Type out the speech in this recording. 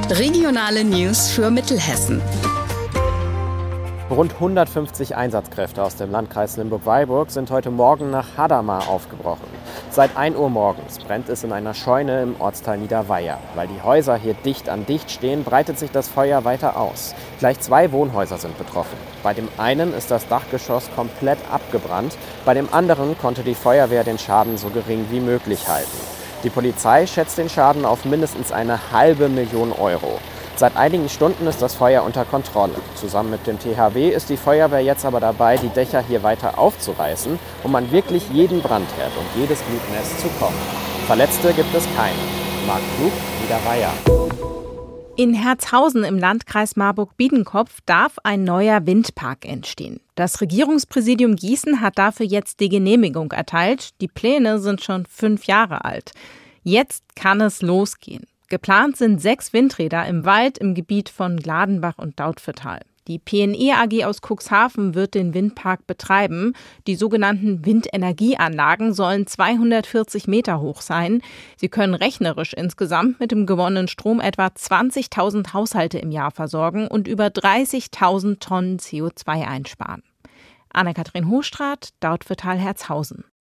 Regionale News für Mittelhessen. Rund 150 Einsatzkräfte aus dem Landkreis Limburg-Weilburg sind heute Morgen nach Hadamar aufgebrochen. Seit 1 Uhr morgens brennt es in einer Scheune im Ortsteil Niederweiher. Weil die Häuser hier dicht an dicht stehen, breitet sich das Feuer weiter aus. Gleich 2 Wohnhäuser sind betroffen. Bei dem einen ist das Dachgeschoss komplett abgebrannt, bei dem anderen konnte die Feuerwehr den Schaden so gering wie möglich halten. Die Polizei schätzt den Schaden auf mindestens 500.000 Euro. Seit einigen Stunden ist das Feuer unter Kontrolle. Zusammen mit dem THW ist die Feuerwehr jetzt aber dabei, die Dächer hier weiter aufzureißen, um an wirklich jeden Brandherd und jedes Glutnest zu kommen. Verletzte gibt es keine. Marc Klug, Niederweiher. In Herzhausen im Landkreis Marburg-Biedenkopf darf ein neuer Windpark entstehen. Das Regierungspräsidium Gießen hat dafür jetzt die Genehmigung erteilt. Die Pläne sind schon 5 Jahre alt. Jetzt kann es losgehen. Geplant sind 6 Windräder im Wald im Gebiet von Gladenbach und Dautphetal. Die PNE AG aus Cuxhaven wird den Windpark betreiben. Die sogenannten Windenergieanlagen sollen 240 Meter hoch sein. Sie können rechnerisch insgesamt mit dem gewonnenen Strom etwa 20.000 Haushalte im Jahr versorgen und über 30.000 Tonnen CO2 einsparen. Anne-Kathrin Hochstraat, Dautphetal, Herzhausen.